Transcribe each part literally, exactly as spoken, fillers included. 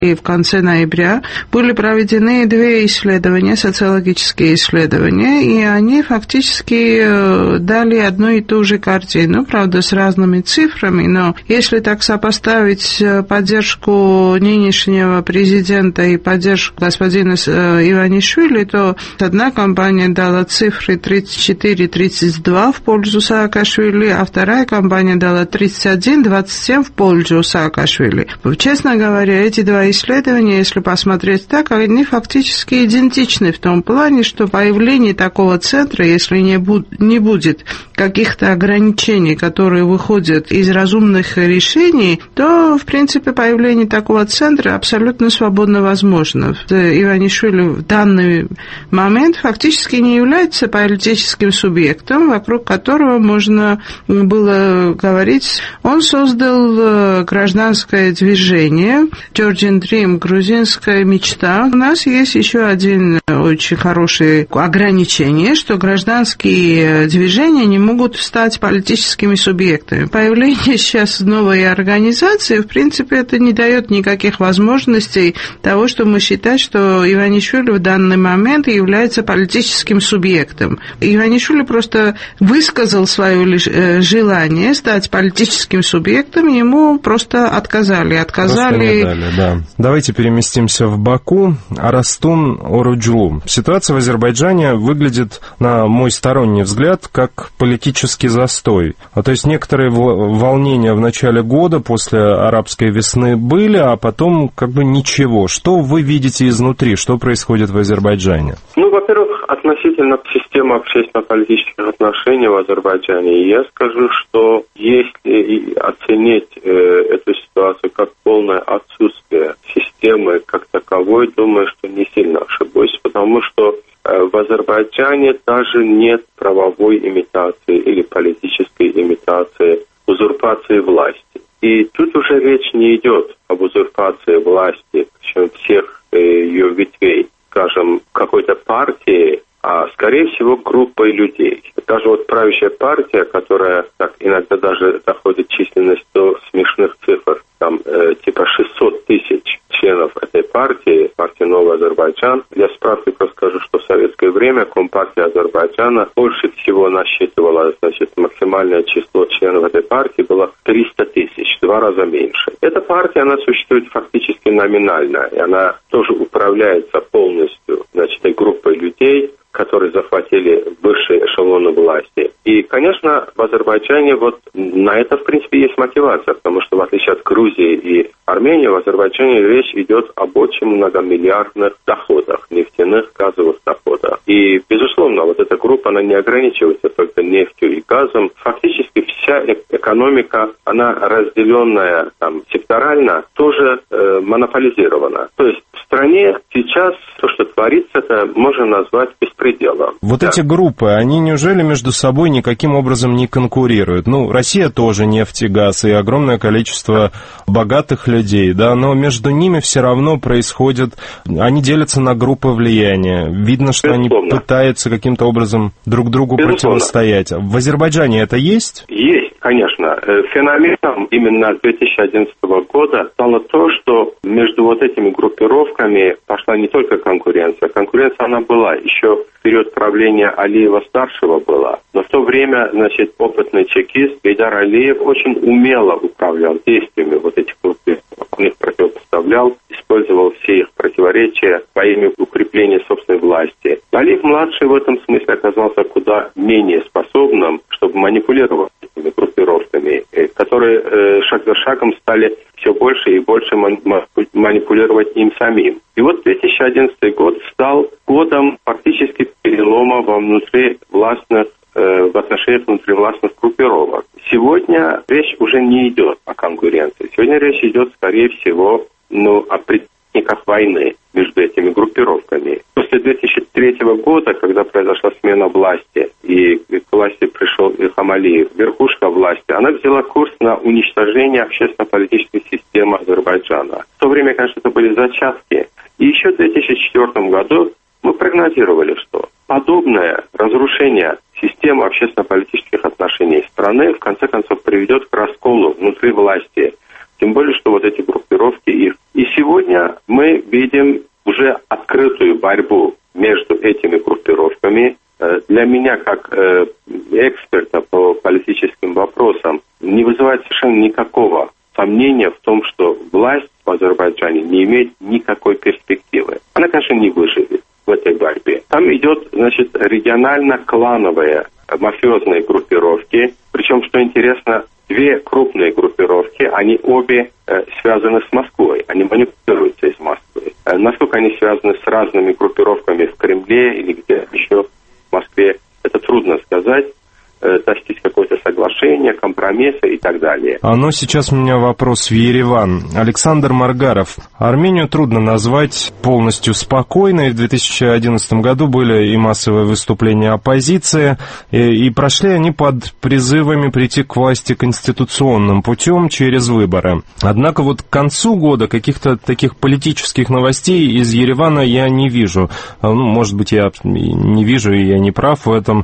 и в конце ноября были проведены две исследования, социологические исследования, и они фактически дали одну и ту же картину, правда, с разными цифрами, но если так сопоставить поддержку нынешнего президента и поддержку господина Иванишвили, то одна компания дала цифры тридцать четыре тридцать два в пользу Саакашвили, а вторая компания дала тридцать один двадцать семь в пользу Саакашвили. Честно говоря, эти два исследования, если посмотреть так, они фактически идентичны в том плане, что появление такого центра, если не, буд- не будет каких-то ограничений, которые выходят из разумных решений, то, в принципе, появление такого центра абсолютно свободно возможно. Иванишвили в данный момент фактически не является политическим субъектом, вокруг которого можно было говорить. Он создал гражданское движение Georgian Dream, грузинская мечта. У нас есть еще один очень хорошее ограничение, что гражданские движения не могут стать политическими субъектами. Появление сейчас новой организации, в принципе, это не дает никаких возможностей того, что мы считаем, что Иванишвили в данный момент является политическим субъектом. Иванишвили просто высказал свое желание стать политическим субъектом, ему просто отказали. Отказали. Дали, да. Давайте переместимся в Баку. Арастун Оруджулу. Ситуация в Азербайджане выглядит, на мой сторонний взгляд, как политический застой. А то есть некоторые волнения в начале года после арабской весны были, а потом как бы ничего. Что вы видите изнутри? Что происходит в Азербайджане? Ну, во-первых, относительно системы общественно-политических отношений в Азербайджане, я скажу, что если оценить э, эту ситуацию как полное отсутствие системы как таковой, думаю, что не сильно ошибусь, потому что э, в Азербайджане даже нет правовой имитации или политической имитации узурпации власти. И тут уже речь не идет об узурпации власти, причем всех э, ее ветвей, скажем, какой-то партии, а, скорее всего, группой людей. Даже вот правящая партия, которая так иногда даже доходит численность до смешных цифр, там э, типа шестьсот тысяч членов этой партии, партии «Новый Азербайджан». Для справки расскажу, что в советское время Компартия Азербайджана больше всего насчитывала, значит, максимальное число членов этой партии было триста тысяч, в два раза меньше. Эта партия, она существует фактически номинально, и она тоже управляется полностью, значит, группой людей, которые захватили высшие эшелоны власти. И, конечно, в Азербайджане вот на это, в принципе, есть мотивация, потому что, в отличие от Грузии и Армении, в Азербайджане речь идет об очень многомиллиардных доходах, нефтяных, газовых доходах. И, безусловно, вот эта группа, она не ограничивается только нефтью и газом. Фактически вся экономика, она разделенная там секторально, тоже э, монополизирована. То есть в стране сейчас то, что творится, это можно назвать беспределом. Вот да. Эти группы, они неужели между собой никаким образом не конкурируют? Ну, Россия тоже нефть и газ, и огромное количество богатых людей, да, но между ними все равно происходит, они делятся на группы влияния. Видно, что Безусловно. Они пытаются каким-то образом друг другу Безусловно. Противостоять. В Азербайджане это есть? Есть, конечно. Феноменом именно две тысячи одиннадцатого года стало то, что между вот этими группировками пошла не только конкуренция. Конкуренция она была еще в период правления Алиева-старшего была. Но в то время, значит, опытный чекист Гейдар Алиев очень умело управлял действиями вот этих группировок. Он их противопоставлял, использовал все их противоречия во имя укрепления собственной власти. Алиев-младший в этом смысле оказался куда менее способным, чтобы манипулировать этими группировками, которые э, шаг за шагом стали все больше и больше манипулировать им самим. И вот две тысячи одиннадцатый год стал годом фактически перелома во внутривластных, э, в отношениях внутривластных группировок. Сегодня речь уже не идет о конкуренции. Сегодня речь идет, скорее всего, ну, о предметниках войны между этими группировками. После две тысячи третьего года, когда произошла смена власти, и к власти пришел Ильхам Алиев, верхушка власти, она взяла курс на уничтожение общественно-политической системы Азербайджана. В то время, конечно, это были зачатки. И еще в две тысячи четвёртом году мы прогнозировали, что подобное разрушение системы общественно-политических отношений страны в конце концов приведет к расколу внутри власти. Тем более, что вот эти группировки их. И сегодня мы видим уже открытую борьбу между этими группировками. Для меня, как эксперта по политическим вопросам, не вызывает совершенно никакого сомнения в том, что власть в Азербайджане не имеет никакой перспективы. Она, конечно, не выживет в этой борьбе. Там идет, значит, регионально-клановые мафиозные группировки. Причем, что интересно, две крупные группировки, они обе э, связаны с Москвой. Они манипулируются из Москвы. Э, насколько они связаны с разными группировками в Кремле или где еще в Москве, это трудно сказать. Достичь какое-то соглашение, компромисса и так далее. А ну сейчас у меня вопрос в Ереван. Александр Маргаров. Армению трудно назвать полностью спокойной. В две тысячи одиннадцатом году были и массовые выступления оппозиции, и, и прошли они под призывами прийти к власти конституционным путем через выборы. Однако вот к концу года каких-то таких политических новостей из Еревана я не вижу. Ну, может быть, я не вижу, и я не прав в этом.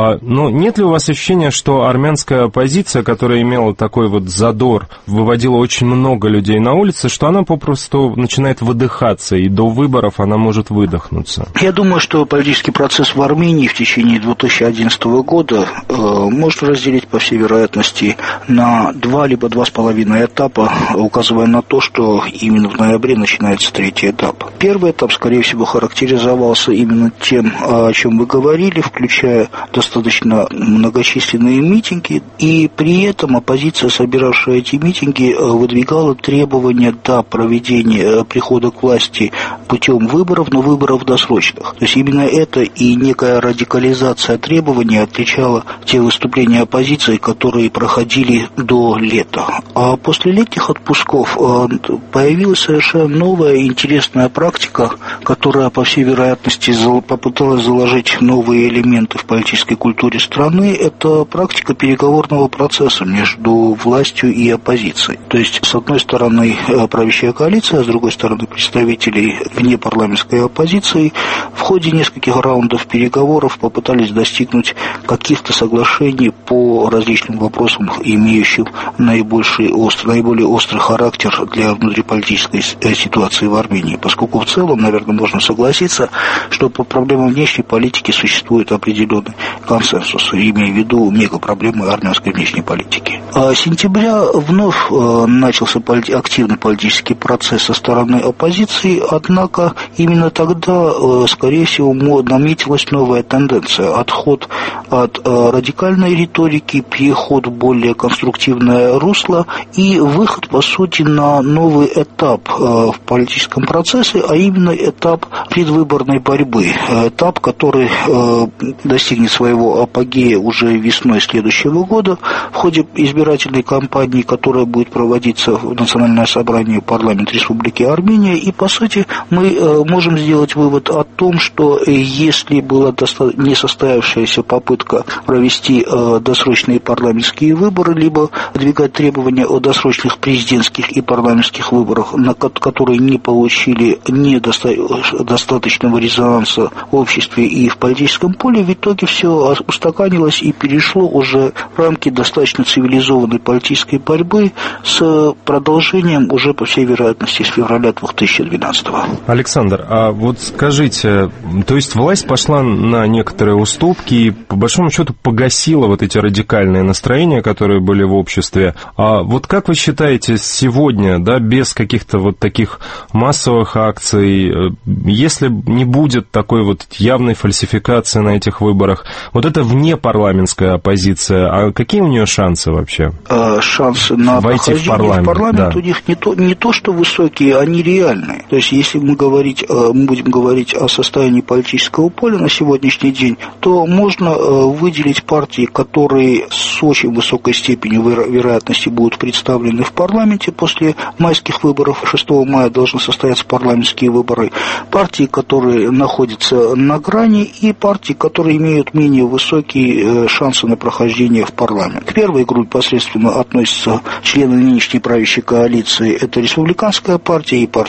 Но нет ли у вас ощущение, что армянская оппозиция, которая имела такой вот задор, выводила очень много людей на улицы, что она попросту начинает выдыхаться, и до выборов она может выдохнуться? Я думаю, что политический процесс в Армении в течение две тысячи одиннадцатого года э, можно разделить, по всей вероятности, на два либо два с половиной этапа, указывая на то, что именно в ноябре начинается третий этап. Первый этап, скорее всего, характеризовался именно тем, о чем вы говорили, включая достаточно много многочисленные митинги, и при этом оппозиция, собиравшая эти митинги, выдвигала требования до проведения прихода к власти путем выборов, но выборов досрочных. То есть именно это и некая радикализация требований отличала те выступления оппозиции, которые проходили до лета. А после летних отпусков появилась совершенно новая интересная практика, которая, по всей вероятности, попыталась заложить новые элементы в политической культуре страны. Это практика переговорного процесса между властью и оппозицией. То есть, с одной стороны, правящая коалиция, а с другой стороны, представители внепарламентской оппозиции в ходе нескольких раундов переговоров попытались достигнуть каких-то соглашений по различным вопросам, имеющим наибольший острый, наиболее острый характер для внутриполитической ситуации в Армении. Поскольку в целом, наверное, можно согласиться, что по проблемам внешней политики существует определенный консенсус, имея в виду мегапроблемы армянской внешней политики. А с сентября вновь э, начался полит... активный политический процесс со стороны оппозиции, однако именно тогда, э, скорее всего, наметилась новая тенденция. Отход от э, радикальной риторики, переход в более конструктивное русло и выход, по сути, на новый этап э, в политическом процессе, а именно этап предвыборной борьбы. Этап, который э, достигнет своего апогея уже весной следующего года в ходе избирательной кампании, которая будет проводиться в Национальное собрание парламента Республики Армения. И, по сути, мы э, можем сделать вывод о том, что э, если была доста- не состоявшаяся попытка провести э, досрочные парламентские выборы, либо выдвигать требования о досрочных президентских и парламентских выборах, на ко- которые не получили недоста- достаточного резонанса в обществе и в политическом поле, в итоге все устаканилось и перешло уже в рамки достаточно цивилизованной политической борьбы с продолжением уже, по всей вероятности, с февраля две тысячи двенадцатого. Александр, а вот скажите, то есть власть пошла на некоторые уступки и, по большому счету, погасила вот эти радикальные настроения, которые были в обществе. А вот как вы считаете, сегодня, да, без каких-то вот таких массовых акций, если не будет такой вот явной фальсификации на этих выборах, вот это внепарламентская оппозиция, а какие у нее шансы вообще? А, шансы на войти в парламент, в парламент да. У них не то, не то, что высокие, они реальные. То есть, если мы, говорить, мы будем говорить о состоянии политического поля на сегодняшний день, то можно выделить партии, которые с очень высокой степенью вероятности будут представлены в парламенте. После майских выборов шестого мая должны состояться парламентские выборы. Партии, которые находятся на грани, и партии, которые имеют менее высокие шансы на прохождение в парламент. К первой группе непосредственно относятся члены нынешней правящей коалиции. Это Республиканская партия и партия процветания.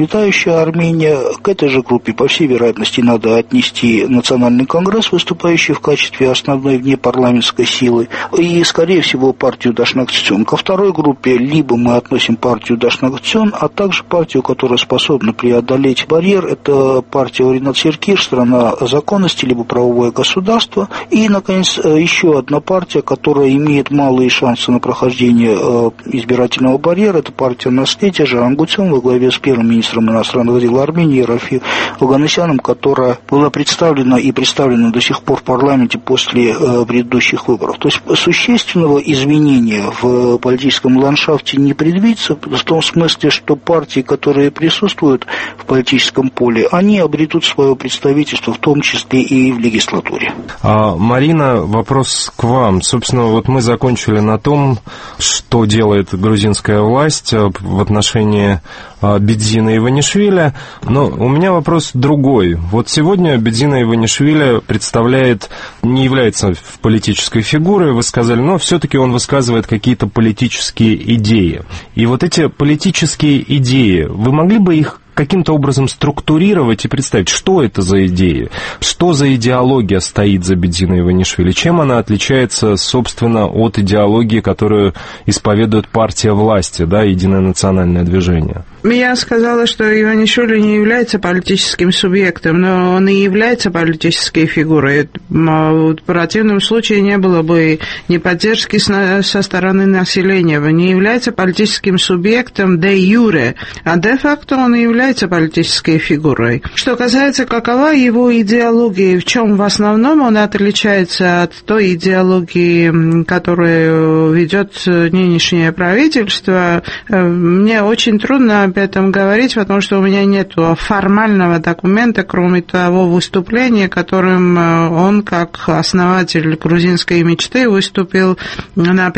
процветающая Армения. К этой же группе, по всей вероятности, надо отнести Национальный конгресс, выступающий в качестве основной внепарламентской силы, и, скорее всего, партию Дашнак-Цицон. Ко второй группе либо мы относим партию Дашнак-Цицон, а также партию, которая способна преодолеть барьер, это партия Ринат Серкиш, страна законности, либо правовое государство, и, наконец, еще одна партия, которая имеет малые шансы на прохождение избирательного барьера, это партия наследия Жарангутсен во главе с первым министром иностранных дел Армении Рафи Оганесяном, которая была представлена и представлена до сих пор в парламенте после э, предыдущих выборов. То есть существенного изменения в политическом ландшафте не предвидится, в том смысле, что партии, которые присутствуют в политическом поле, они обретут свое представительство, в том числе и в легислатуре. А, Марина, вопрос к вам. Собственно, вот мы закончили на том, что делает грузинская власть в отношении Бедзина Иванишвили, но у меня вопрос другой. Вот сегодня Бедзина Иванишвили представляет, не является политической фигурой, вы сказали, но все-таки он высказывает какие-то политические идеи. И вот эти политические идеи, вы могли бы их каким-то образом структурировать и представить, что это за идеи, что за идеология стоит за Бедзиной Иванишвили, чем она отличается, собственно, от идеологии, которую исповедует партия власти, да, Единое национальное движение? Я сказала, что Иванишвили не является политическим субъектом, но он и является политической фигурой. В противном случае не было бы ни поддержки со стороны населения. Он не является политическим субъектом де юре, а де факто он является политической фигурой. Что касается, какова его идеология, в чем в основном он отличается от той идеологии, которую ведет нынешнее правительство, мне очень трудно об этом говорить, потому что у меня нет формального документа, кроме того выступления, которым он, как основатель грузинской мечты, выступил на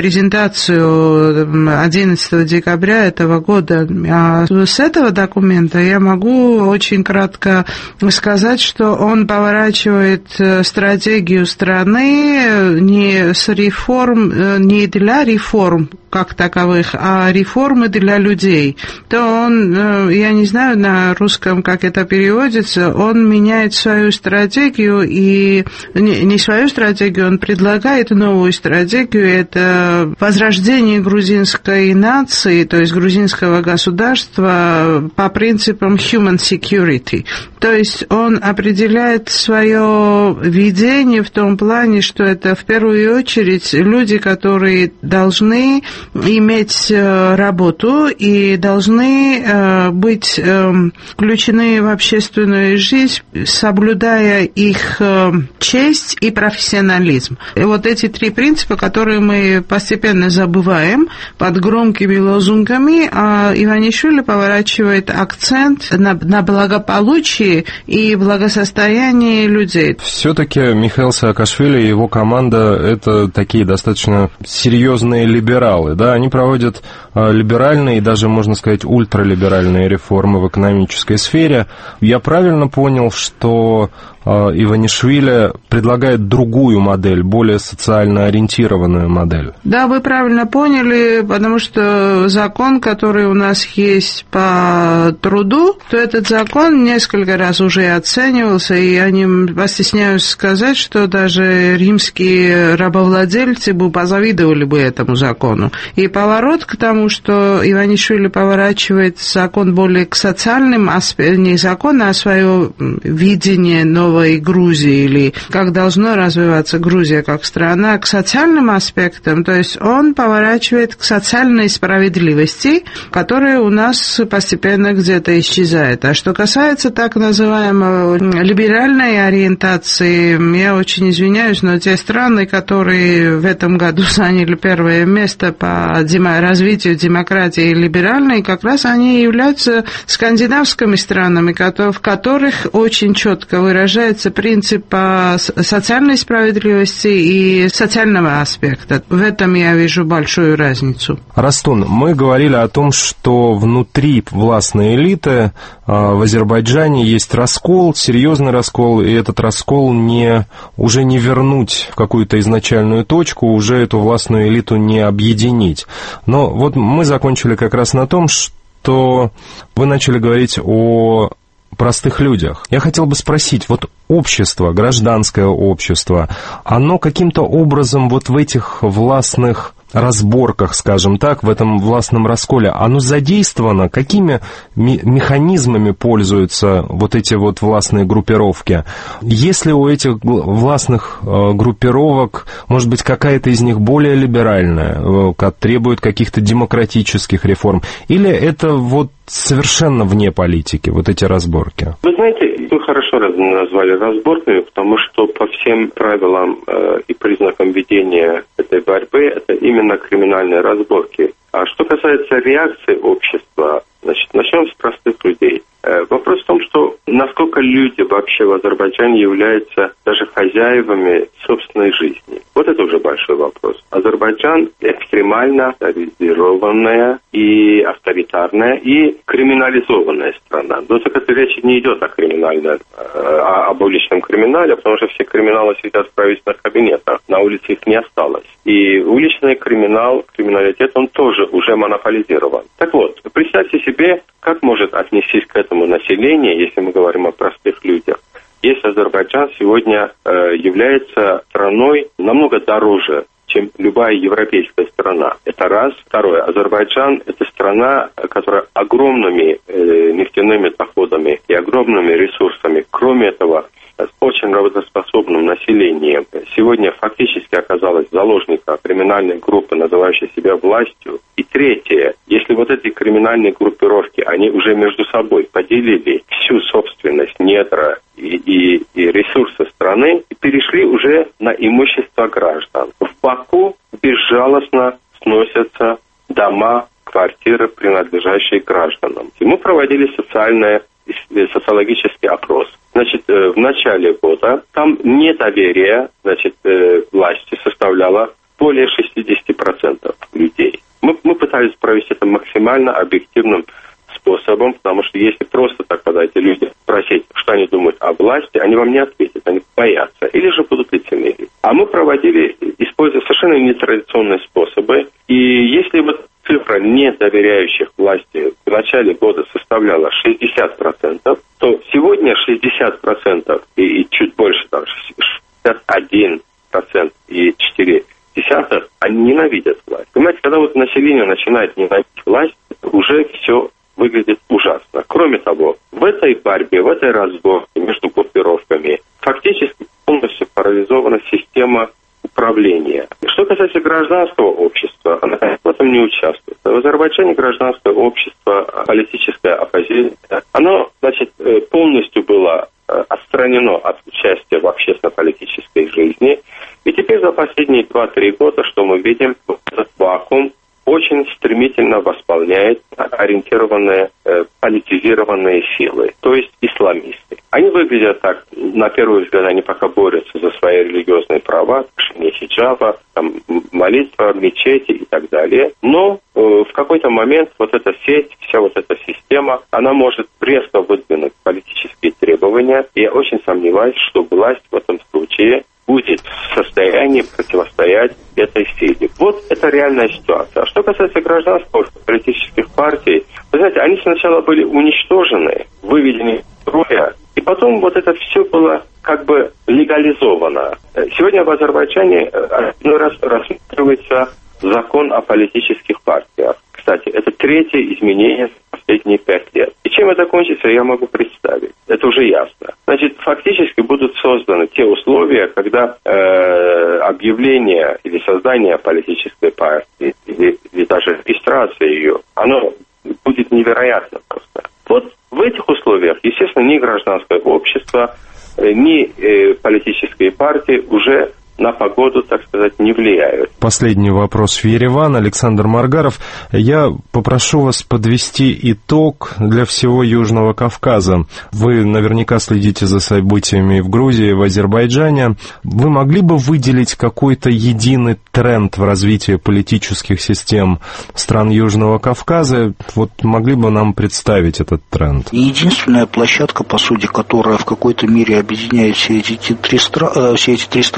презентацию одиннадцатого декабря этого года. А с этого документа я могу очень кратко сказать, что он поворачивает стратегию страны не с реформ, не для реформ как таковых, а реформы для людей. То он, я не знаю на русском, как это переводится, он меняет свою стратегию, и не свою стратегию, он предлагает новую стратегию, это возрождение грузинской нации, то есть грузинского государства по принципам human security. То есть он определяет свое видение в том плане, что это в первую очередь люди, которые должны иметь работу и должны быть включены в общественную жизнь, соблюдая их честь и профессионализм. И вот эти три принципа, которые мы постепенно забываем под громкими лозунгами, а Иванишвили поворачивает акцент на, на благополучии и благосостоянии людей. Все-таки Михаил Саакашвили и его команда — это такие достаточно серьезные либералы, да, они проводят либеральные и даже, можно сказать, ультралиберальные реформы в экономической сфере. Я правильно понял, что Иванишвили предлагает другую модель, более социально ориентированную модель? Да, вы правильно поняли, потому что закон, который у нас есть по труду, то этот закон несколько раз уже оценивался, и я не постесняюсь сказать, что даже римские рабовладельцы бы позавидовали бы этому закону. И поворот к тому, что Иванишвили поворачивает закон более к социальным аспектам, не закон, а свое видение нового новой Грузии, или как должна развиваться Грузия как страна, к социальным аспектам, то есть он поворачивает к социальной справедливости, которая у нас постепенно где-то исчезает. А что касается так называемой либеральной ориентации, я очень извиняюсь, но те страны, которые в этом году заняли первое место по развитию демократии и либеральной, как раз они являются скандинавскими странами, в которых очень четко выражается принцип социальной справедливости и социального аспекта. В этом я вижу большую разницу. Растун, мы говорили о том, что внутри властной элиты в Азербайджане есть раскол, серьезный раскол, и этот раскол не, уже не вернуть в какую-то изначальную точку, уже эту властную элиту не объединить. Но вот мы закончили как раз на том, что что вы начали говорить о простых людях. Я хотел бы спросить, вот общество, гражданское общество, оно каким-то образом вот в этих властных разборках, скажем так, в этом властном расколе, оно задействовано? Какими механизмами пользуются вот эти вот властные группировки? Есть ли у этих властных группировок, может быть, какая-то из них более либеральная, требует каких-то демократических реформ? Или это вот совершенно вне политики, вот эти разборки? Вы знаете, вы хорошо назвали разборками, потому что по всем правилам э, и признакам ведения этой борьбы это именно криминальные разборки. А что касается реакции общества, значит, начнем с простых людей. Э, вопрос в том, что насколько люди вообще в Азербайджане являются даже хозяевами собственной жизни. Вот это уже большой вопрос. Азербайджан экстремально авторизированная и авторитарная и криминализованная страна. Но так это речь не идет о криминальном, а об уличном криминале, потому что все криминалы сидят в правительственных кабинетах. На улице их не осталось. И уличный криминал, криминалитет, он тоже уже монополизирован. Так вот, представьте себе, как может отнестись к этому население, если мы говорим о простых людях. Если Азербайджан сегодня э, является страной намного дороже, чем любая европейская страна. Это раз. Второе. Азербайджан – это страна, которая огромными э, нефтяными доходами и огромными ресурсами, кроме этого, с очень работоспособным населением, сегодня фактически оказалась заложником криминальной группы, называющей себя властью. И третье. Если вот эти криминальные группировки, они уже между собой поделили всю собственность, недра и, и, и ресурсы страны, и перешли уже на имущество граждан. В Баку безжалостно сносятся дома, квартиры, принадлежащие гражданам. И мы проводили социальное, социологический опрос. Значит, в начале года там недоверие, значит, власти составляло более шестьдесят процентов людей. Мы, мы пытались провести это максимально объективным способом, потому что если просто так подойти люди спросить, что они думают о власти, они вам не ответят, они боятся, или же будут лицемерить. А мы проводили, используя совершенно нетрадиционные способы, и если вот цифра недоверяющих власти в начале года составляла шестьдесят процентов, то сегодня шестьдесят процентов и, и чуть больше, там, шестьдесят один процент и четыре десятых, они ненавидят власть. Понимаете, когда вот население начинает ненавидеть власть, уже все выглядит ужасно. Кроме того, в этой борьбе, в этой разборке между группировками фактически полностью парализована система управления. Что касается гражданского общества, оно в этом не участвует. В Азербайджане гражданское общество, политическая оппозиция, оно, значит, полностью было отстранено от участия в общественно-политической жизни. И теперь за последние два-три года, что мы видим, этот вакуум очень стремительно восполняет ориентированные э, политизированные силы, то есть исламисты. Они выглядят так, на первый взгляд, они пока борются за свои религиозные права, не хиджаба, там, молитва в мечети и так далее. Но э, в какой-то момент вот эта сеть, вся вот эта система, она может резко выдвинуть политические требования. И я очень сомневаюсь, что власть в этом случае будет в состоянии противостоять этой силе. Вот это реальная ситуация. А что касается гражданских политических партий, вы знаете, они сначала были уничтожены, выведены из строя, и потом вот это все было как бы легализовано. Сегодня в Азербайджане один раз рассматривается закон о политических партиях. Кстати, это третье изменение за последние пять лет. И чем это кончится, я могу представить. Это уже ясно. Значит, фактически будут созданы те условия, когда э, объявление или создание политической партии, или, или даже регистрация ее, оно будет невероятно просто. Вот в этих условиях, естественно, ни гражданское общество, ни э, политические партии уже на погоду, так сказать, не влияют. Последний вопрос в Ереван. Александр Маргаров. Я попрошу вас подвести итог для всего Южного Кавказа. Вы наверняка следите за событиями в Грузии, в Азербайджане. Вы могли бы выделить какой-то единый тренд в развитии политических систем стран Южного Кавказа? Вот могли бы нам представить этот тренд? Единственная площадка, по сути, которая в какой-то мере объединяет все эти три, стра... все эти три страны,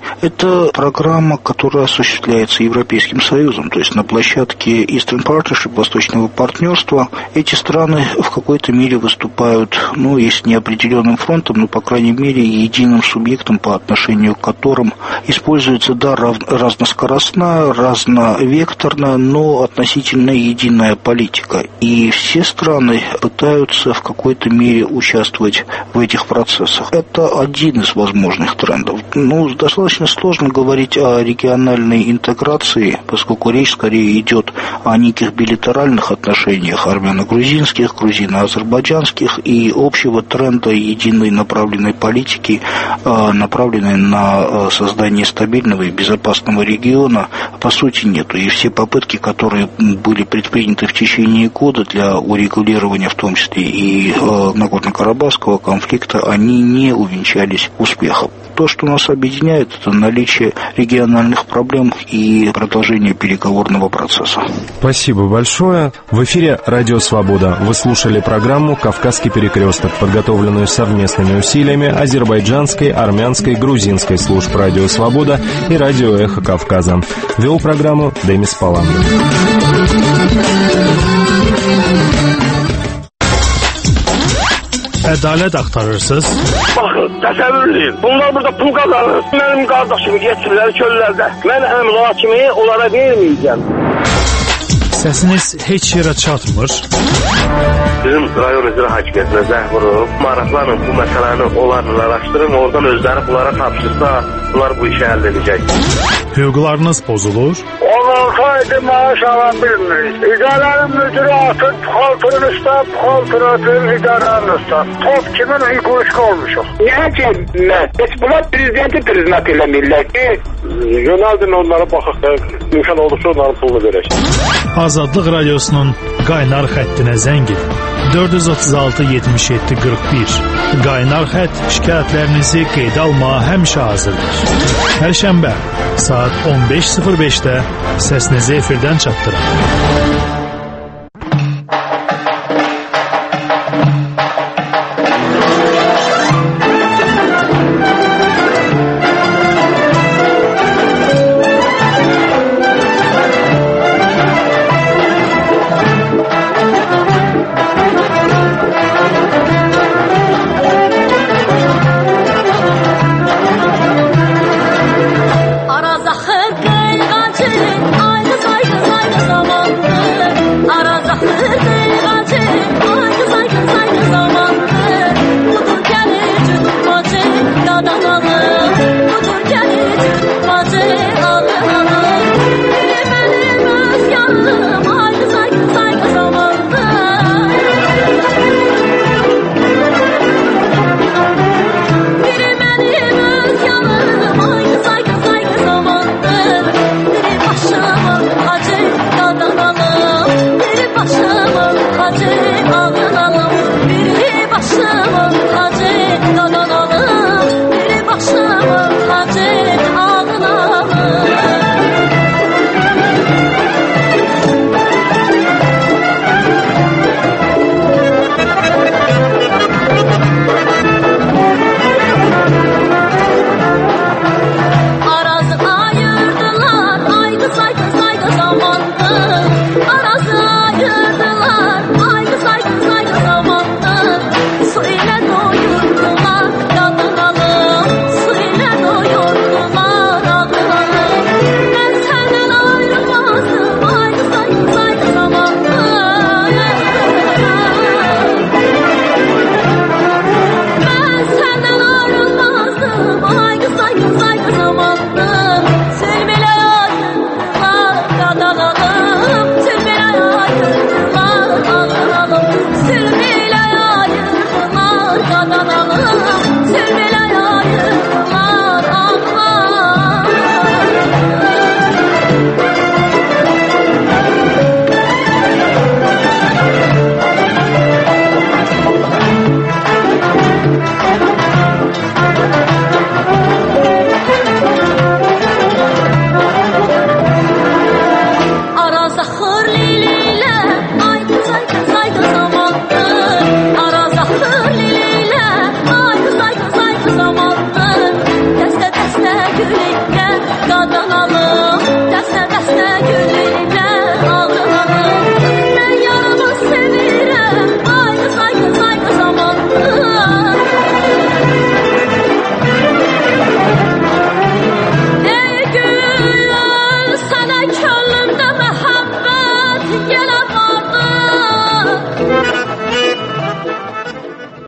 Это программа, которая осуществляется Европейским Союзом, то есть на площадке Eastern Partnership, Восточного партнерства. Эти страны в какой-то мере выступают, ну, если не определенным фронтом, но, по крайней мере, единым субъектом, по отношению к которым используется, да, разноскоростная, разновекторная, но относительно единая политика. И все страны пытаются в какой-то мере участвовать в этих процессах. Это один из возможных трендов. Ну, достаточно сложно говорить о региональной интеграции, поскольку речь скорее идет о неких билатеральных отношениях армяно-грузинских, грузино-азербайджанских и общего тренда единой направленной политики, направленной на создание стабильного и безопасного региона, по сути нету. И все попытки, которые были предприняты в течение года для урегулирования, в том числе и Нагорно-Карабахского конфликта, они не увенчались успехом. То, что нас объединяет, это наличие региональных проблем и продолжение переговорного процесса. Спасибо большое. В эфире «Радио Свобода». Вы слушали программу «Кавказский перекресток», подготовленную совместными усилиями азербайджанской, армянской, грузинской служб «Радио Свобода» и «Радио Эхо Кавказа». Вел программу Демис Паландов. Ədalət axtarırsınız? Baxın, təsəvvür edin. Bunlar burada pul qazanır. Mənim qardaşımı getirirlər çöllərdə. Mən əmla kimi onlara verməyəcəm. Səsiniz heç yerə çatmır. Bizim rayon icra hakimiyyətinə zəng vurub, maraqlanın bu məsələni onlarla araşdırın, oradan özləri bunlara tapşırsa, bunlar bu işi həll edəcək. Hüquqlarınız pozulur? on altı aydır maaş alan bilmirik. İdarənin müdürü atır, puxaltırın üstə, puxaltırın atır, idarənin üstə. Top kimin hüququşku olmuşuq. Niyə ki, mən? Heç bunlar prezidenti priznat eləmirlər ki, yönəldin onlara baxaq da, imkan olduqca onların pulunu verək. Azadlıq Radiosunun qaynar xəttinə zəng edin. dörd yüz otuz altı yetmiş yeddi qırx bir. Qaynar xətt şikayətlərinizi qeydə almağa həmişə hazırdır. Hər şənbə saat on beş sıfır beşdə səsinizi efirdən çatdırın.